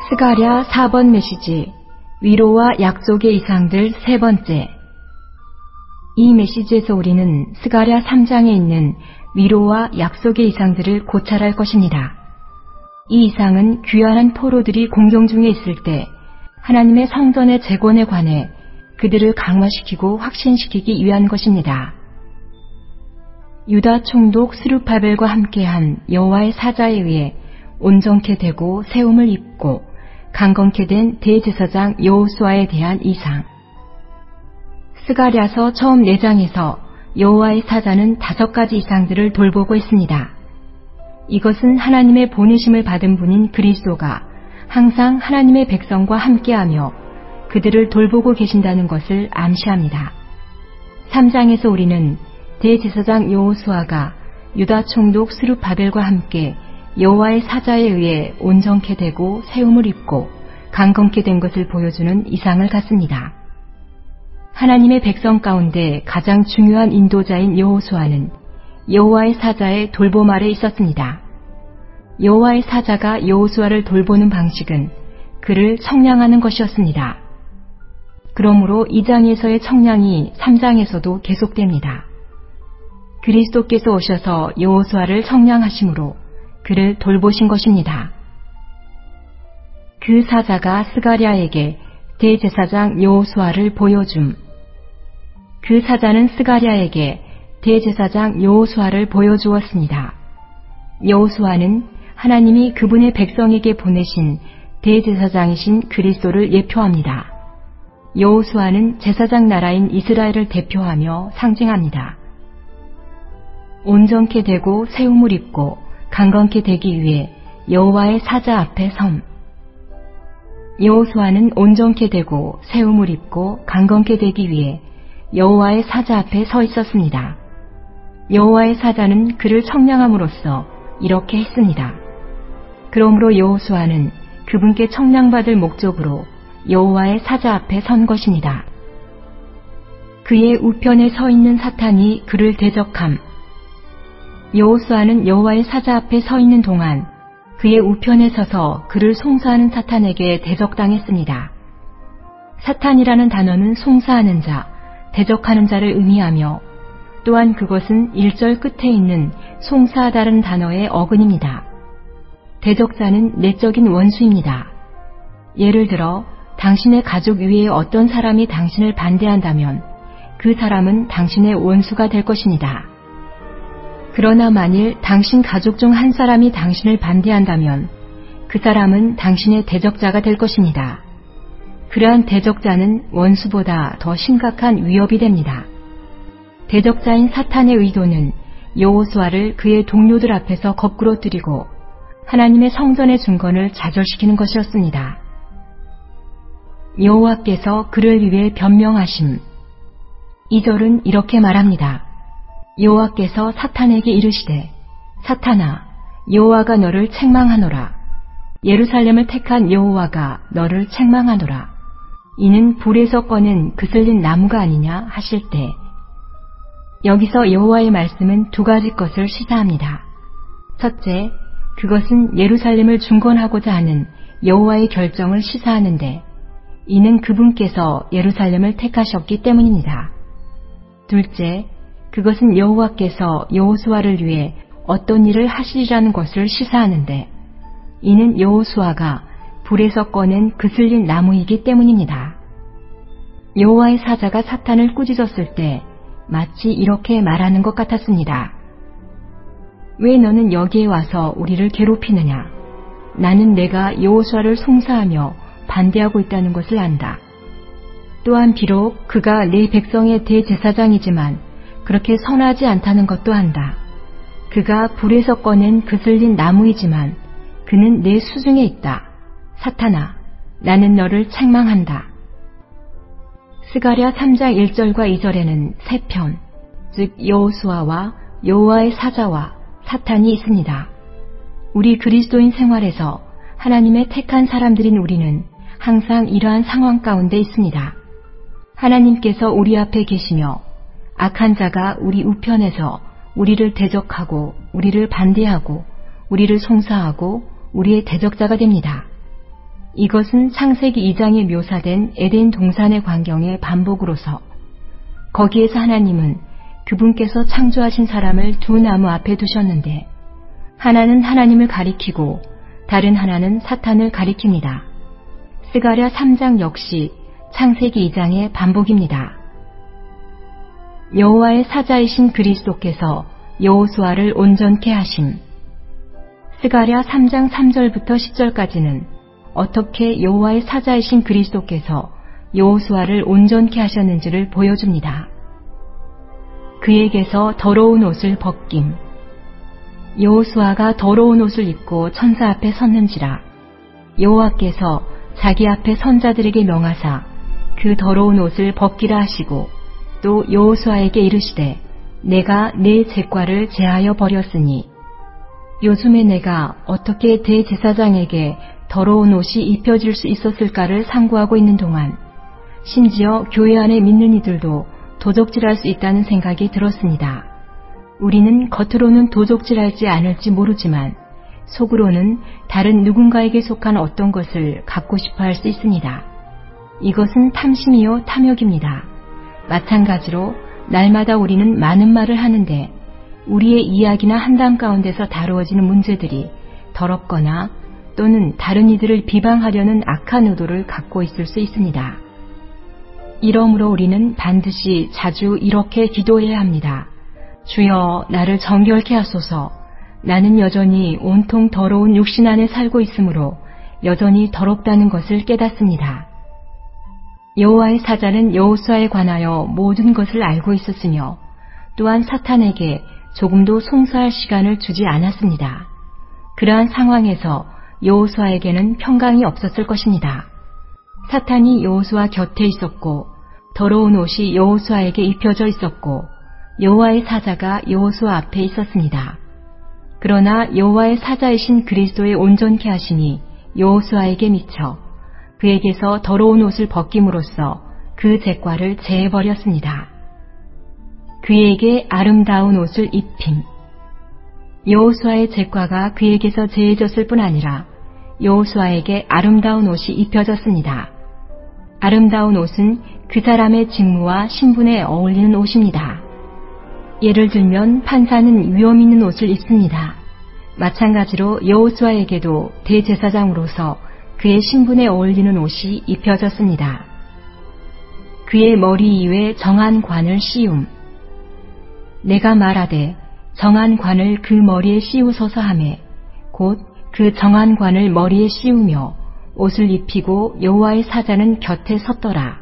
스가랴 4번 메시지, 위로와 약속의 이상들 세 번째. 이 메시지에서 우리는 스가랴 3장에 있는 위로와 약속의 이상들을 고찰할 것입니다. 이 이상은 귀환한 포로들이 공경 중에 있을 때 하나님의 성전의 재건에 관해 그들을 강화시키고 확신시키기 위한 것입니다. 유다 총독 스룹바벨과 함께한 여호와의 사자에 의해 온전케 되고 세움을 입고 강건케 된 대제사장 여호수아에 대한 이상. 스가랴서 처음 4장에서 여호와의 사자는 5가지 이상들을 돌보고 있습니다. 이것은 하나님의 보내심을 받은 분인 그리스도가 항상 하나님의 백성과 함께하며 그들을 돌보고 계신다는 것을 암시합니다. 3장에서 우리는 대제사장 여호수아가 유다 총독 스룹바벨과 함께 여호와의 사자에 의해 온전케 되고 세움을 입고 강건케 된 것을 보여주는 이상을 갖습니다. 하나님의 백성 가운데 가장 중요한 인도자인 여호수아는 여호와의 사자의 돌봄 아래 있었습니다. 여호와의 사자가 여호수아를 돌보는 방식은 그를 청량하는 것이었습니다. 그러므로 2장에서의 청량이 3장에서도 계속됩니다. 그리스도께서 오셔서 여호수아를 청량하심으로 그를 돌보신 것입니다. 그 사자가 스가랴에게 대제사장 여호수아를 보여줌. 그 사자는 스가랴에게 대제사장 여호수아를 보여주었습니다. 여호수아는 하나님이 그분의 백성에게 보내신 대제사장이신 그리스도를 예표합니다. 여호수아는 제사장 나라인 이스라엘을 대표하며 상징합니다. 온전케 되고 세움을 입고 강건케 되기 위해 여호와의 사자 앞에 섬. 여호수아는 온전케 되고 세움을 입고 강건케 되기 위해 여호와의 사자 앞에 서 있었습니다. 여호와의 사자는 그를 청량함으로써 이렇게 했습니다. 그러므로 여호수아는 그분께 청량받을 목적으로 여호와의 사자 앞에 선 것입니다. 그의 우편에 서 있는 사탄이 그를 대적함. 여호수아는 여호와의 사자 앞에 서 있는 동안 그의 우편에 서서 그를 송사하는 사탄에게 대적당했습니다. 사탄이라는 단어는 송사하는 자, 대적하는 자를 의미하며 또한 그것은 1절 끝에 있는 송사하다는 단어의 어근입니다. 대적자는 내적인 원수입니다. 예를 들어 당신의 가족 위에 어떤 사람이 당신을 반대한다면 그 사람은 당신의 원수가 될 것입니다. 그러나 만일 당신 가족 중 한 사람이 당신을 반대한다면 그 사람은 당신의 대적자가 될 것입니다. 그러한 대적자는 원수보다 더 심각한 위협이 됩니다. 대적자인 사탄의 의도는 여호수아를 그의 동료들 앞에서 거꾸로 뜨리고 하나님의 성전의 중건을 좌절시키는 것이었습니다. 여호와께서 그를 위해 변명하심. 2절은 이렇게 말합니다. 여호와께서 사탄에게 이르시되 사탄아 여호와가 너를 책망하노라. 예루살렘을 택한 여호와가 너를 책망하노라. 이는 불에서 꺼낸 그슬린 나무가 아니냐 하실 때 여기서 여호와의 말씀은 2가지 것을 시사합니다. 첫째, 그것은 예루살렘을 중건하고자 하는 여호와의 결정을 시사하는데 이는 그분께서 예루살렘을 택하셨기 때문입니다. 둘째, 그것은 여호와께서 여호수아를 위해 어떤 일을 하시리라는 것을 시사하는데 이는 여호수아가 불에서 꺼낸 그슬린 나무이기 때문입니다. 여호와의 사자가 사탄을 꾸짖었을 때 마치 이렇게 말하는 것 같았습니다. 왜 너는 여기에 와서 우리를 괴롭히느냐? 나는 내가 여호수아를 송사하며 반대하고 있다는 것을 안다. 또한 비록 그가 내 백성의 대제사장이지만 그렇게 선하지 않다는 것도 안다. 그가 불에서 꺼낸 그슬린 나무이지만 그는 내 수중에 있다. 사탄아, 나는 너를 책망한다. 스가랴 3장 1절과 2절에는 세 편, 즉 여호수아와 여호와의 사자와 사탄이 있습니다. 우리 그리스도인 생활에서 하나님의 택한 사람들인 우리는 항상 이러한 상황 가운데 있습니다. 하나님께서 우리 앞에 계시며 악한 자가 우리 우편에서 우리를 대적하고 우리를 반대하고 우리를 송사하고 우리의 대적자가 됩니다. 이것은 창세기 2장에 묘사된 에덴 동산의 광경의 반복으로서 거기에서 하나님은 그분께서 창조하신 사람을 두 나무 앞에 두셨는데 하나는 하나님을 가리키고 다른 하나는 사탄을 가리킵니다. 스가랴 3장 역시 창세기 2장의 반복입니다. 여호와의 사자이신 그리스도께서 여호수아를 온전케 하심. 스가랴 3장 3절부터 10절까지는 어떻게 여호와의 사자이신 그리스도께서 여호수아를 온전케 하셨는지를 보여줍니다. 그에게서 더러운 옷을 벗김. 여호수아가 더러운 옷을 입고 천사 앞에 섰는지라 여호와께서 자기 앞에 선자들에게 명하사 그 더러운 옷을 벗기라 하시고 또 여호수아에게 이르시되 내가 내 제과를 제하여 버렸으니 요즘에 내가 어떻게 대제사장에게 더러운 옷이 입혀질 수 있었을까를 상고하고 있는 동안 심지어 교회 안에 믿는 이들도 도적질할 수 있다는 생각이 들었습니다. 우리는 겉으로는 도적질할지 않을지 모르지만 속으로는 다른 누군가에게 속한 어떤 것을 갖고 싶어 할 수 있습니다. 이것은 탐심이요 탐욕입니다. 마찬가지로 날마다 우리는 많은 말을 하는데 우리의 이야기나 한담 가운데서 다루어지는 문제들이 더럽거나 또는 다른 이들을 비방하려는 악한 의도를 갖고 있을 수 있습니다. 이러므로 우리는 반드시 자주 이렇게 기도해야 합니다. 주여 나를 정결케 하소서. 나는 여전히 온통 더러운 육신 안에 살고 있으므로 여전히 더럽다는 것을 깨닫습니다. 여호와의 사자는 여호수아에 관하여 모든 것을 알고 있었으며 또한 사탄에게 조금도 송사할 시간을 주지 않았습니다. 그러한 상황에서 여호수아에게는 평강이 없었을 것입니다. 사탄이 여호수아 곁에 있었고 더러운 옷이 여호수아에게 입혀져 있었고 여호와의 사자가 여호수아 앞에 있었습니다. 그러나 여호와의 사자이신 그리스도의 온전케 하심이 여호수아에게 미쳐 그에게서 더러운 옷을 벗김으로써 그 제과를 제해버렸습니다. 그에게 아름다운 옷을 입힘. 여호수아의 제과가 그에게서 제해졌을 뿐 아니라 여호수아에게 아름다운 옷이 입혀졌습니다. 아름다운 옷은 그 사람의 직무와 신분에 어울리는 옷입니다. 예를 들면 판사는 위엄 있는 옷을 입습니다. 마찬가지로 여호수아에게도 대제사장으로서 그의 신분에 어울리는 옷이 입혀졌습니다. 그의 머리 위에 정한 관을 씌움. 내가 말하되 정한 관을 그 머리에 씌우소서 하매 곧 그 정한 관을 머리에 씌우며 옷을 입히고 여호와의 사자는 곁에 섰더라.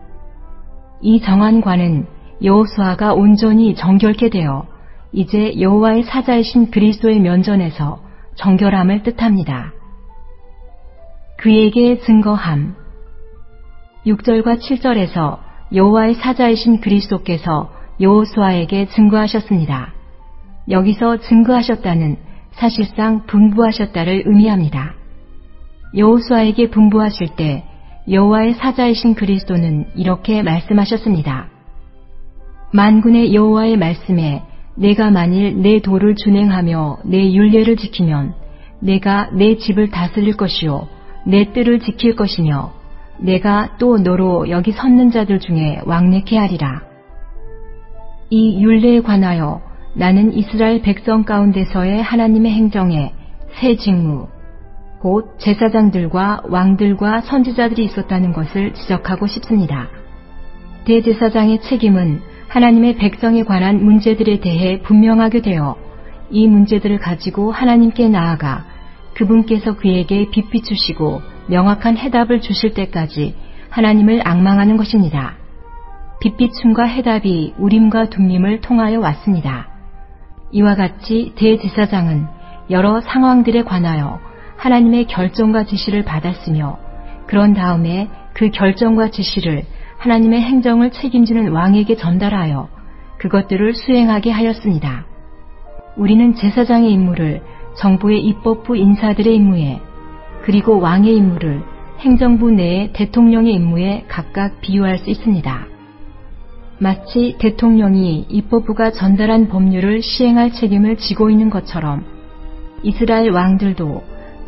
이 정한 관은 여호수아가 온전히 정결케 되어 이제 여호와의 사자이신 그리스도의 면전에서 정결함을 뜻합니다. 그에게 증거함. 6절과 7절에서 여호와의 사자이신 그리스도께서 여호수아에게 증거하셨습니다. 여기서 증거하셨다는 사실상 분부하셨다를 의미합니다. 여호수아에게 분부하실 때 여호와의 사자이신 그리스도는 이렇게 말씀하셨습니다. 만군의 여호와의 말씀에 내가 만일 내 도를 준행하며 내 율례를 지키면 내가 내 집을 다스릴 것이요 내 뜰을 지킬 것이며 내가 또 너로 여기 섰는 자들 중에 왕래케 하리라. 이 율례에 관하여 나는 이스라엘 백성 가운데서의 하나님의 행정에 새 직무, 곧 제사장들과 왕들과 선지자들이 있었다는 것을 지적하고 싶습니다. 대제사장의 책임은 하나님의 백성에 관한 문제들에 대해 분명하게 되어 이 문제들을 가지고 하나님께 나아가 그분께서 그에게 빛비추시고 명확한 해답을 주실 때까지 하나님을 앙망하는 것입니다. 빛비춤과 해답이 우림과 둠림을 통하여 왔습니다. 이와 같이 대제사장은 여러 상황들에 관하여 하나님의 결정과 지시를 받았으며 그런 다음에 그 결정과 지시를 하나님의 행정을 책임지는 왕에게 전달하여 그것들을 수행하게 하였습니다. 우리는 제사장의 임무를 정부의 입법부 인사들의 임무에 그리고 왕의 임무를 행정부 내의 대통령의 임무에 각각 비유할 수 있습니다. 마치 대통령이 입법부가 전달한 법률을 시행할 책임을 지고 있는 것처럼 이스라엘 왕들도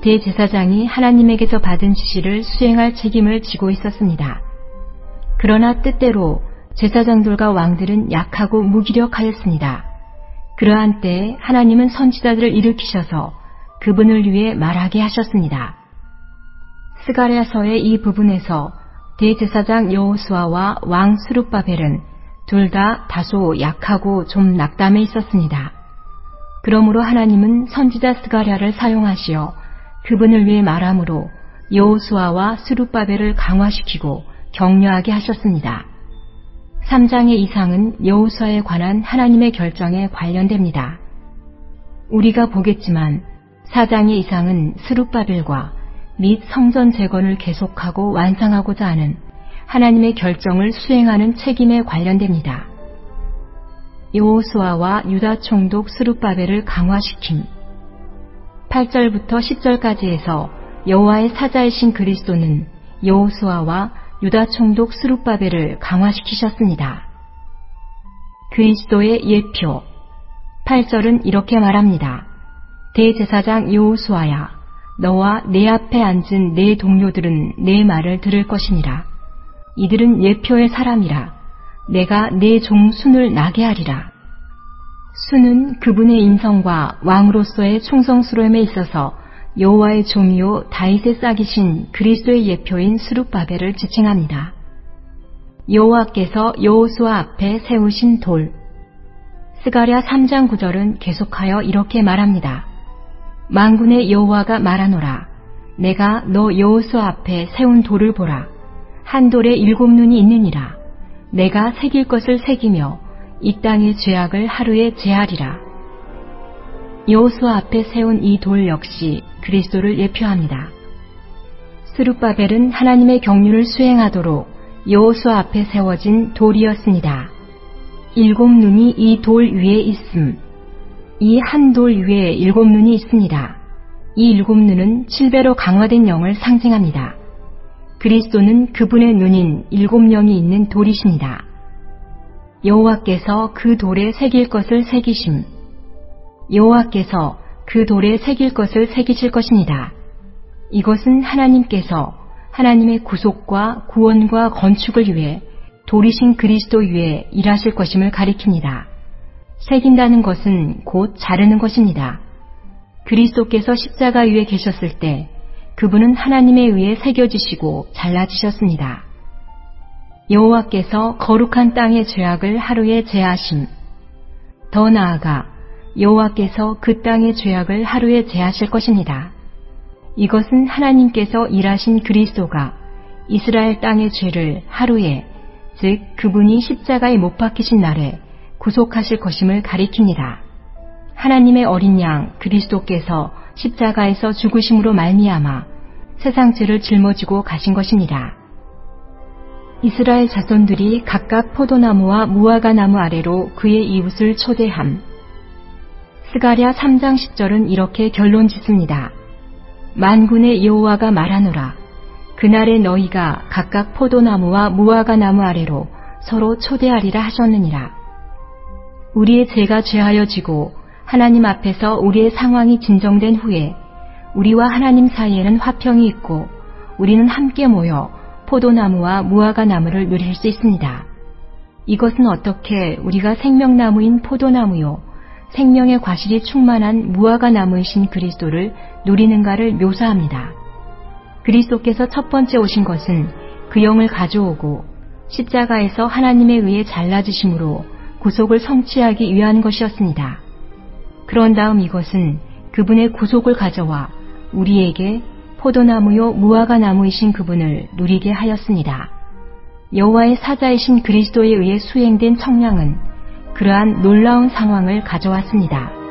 대제사장이 하나님에게서 받은 지시를 수행할 책임을 지고 있었습니다. 그러나 뜻대로 제사장들과 왕들은 약하고 무기력하였습니다. 그러한 때에 하나님은 선지자들을 일으키셔서 그분을 위해 말하게 하셨습니다. 스가랴서의 이 부분에서 대제사장 여호수아와 왕 스룹바벨은 둘 다 다소 약하고 좀 낙담해 있었습니다. 그러므로 하나님은 선지자 스가랴를 사용하시어 그분을 위해 말함으로 여호수아와 스룹바벨을 강화시키고 격려하게 하셨습니다. 3장의 이상은 여호수아에 관한 하나님의 결정에 관련됩니다. 우리가 보겠지만 4장의 이상은 스룹바벨과 및 성전 재건을 계속하고 완성하고자 하는 하나님의 결정을 수행하는 책임에 관련됩니다. 여호수아와 유다 총독 스룹바벨을 강화시킴. 8절부터 10절까지에서 여호와의 사자이신 그리스도는 여호수아와 유다 총독 스룹바벨을 강화시키셨습니다. 그리스도의 예표. 8절은 이렇게 말합니다. 대제사장 여호수아야, 너와 내 앞에 앉은 내 동료들은 내 말을 들을 것이니라. 이들은 예표의 사람이라. 내가 내 종 순을 나게 하리라. 순은 그분의 인성과 왕으로서의 충성스러움에 있어서 여호와의 종이요 다윗의 싹이신 그리스도의 예표인 스룹바벨을 지칭합니다. 여호와께서 여호수아 앞에 세우신 돌. 스가랴 3장 9절은 계속하여 이렇게 말합니다. 만군의 여호와가 말하노라. 내가 너 여호수아 앞에 세운 돌을 보라. 한 돌에 7눈이 있느니라. 내가 새길 것을 새기며 이 땅의 죄악을 하루에 제하리라. 여호수아 앞에 세운 이 돌 역시 그리스도를 예표합니다. 스룹바벨은 하나님의 경륜을 수행하도록 여호수아 앞에 세워진 돌이었습니다. 7눈이 이 돌 위에 있음. 이 한 돌 위에 7눈이 있습니다. 이 7눈은 7배로 강화된 영을 상징합니다. 그리스도는 그분의 눈인 7영이 있는 돌이십니다. 여호와께서 그 돌에 새길 것을 새기심. 여호와께서 그 돌에 새길 것을 새기실 것입니다. 이것은 하나님께서 하나님의 구속과 구원과 건축을 위해 돌이신 그리스도 위에 일하실 것임을 가리킵니다. 새긴다는 것은 곧 자르는 것입니다. 그리스도께서 십자가 위에 계셨을 때 그분은 하나님에 의해 새겨지시고 잘라지셨습니다. 여호와께서 거룩한 땅의 죄악을 하루에 제하심. 더 나아가 여호와께서 그 땅의 죄악을 하루에 제하실 것입니다. 이것은 하나님께서 일하신 그리스도가 이스라엘 땅의 죄를 하루에, 즉 그분이 십자가에 못 박히신 날에 구속하실 것임을 가리킵니다. 하나님의 어린 양 그리스도께서 십자가에서 죽으심으로 말미암아 세상 죄를 짊어지고 가신 것입니다. 이스라엘 자손들이 각각 포도나무와 무화과 나무 아래로 그의 이웃을 초대함. 스가랴 3장 10절은 이렇게 결론 짓습니다. 만군의 여호와가 말하노라. 그날에 너희가 각각 포도나무와 무화과 나무 아래로 서로 초대하리라 하셨느니라. 우리의 죄가 죄하여 지고 하나님 앞에서 우리의 상황이 진정된 후에 우리와 하나님 사이에는 화평이 있고 우리는 함께 모여 포도나무와 무화과 나무를 누릴 수 있습니다. 이것은 어떻게 우리가 생명나무인 포도나무요 생명의 과실이 충만한 무화과 나무이신 그리스도를 누리는가를 묘사합니다. 그리스도께서 첫 번째 오신 것은 그 영을 가져오고 십자가에서 하나님에 의해 잘라지심으로 구속을 성취하기 위한 것이었습니다. 그런 다음 이것은 그분의 구속을 가져와 우리에게 포도나무요 무화과 나무이신 그분을 누리게 하였습니다. 여호와의 사자이신 그리스도에 의해 수행된 청량은 그러한 놀라운 상황을 가져왔습니다.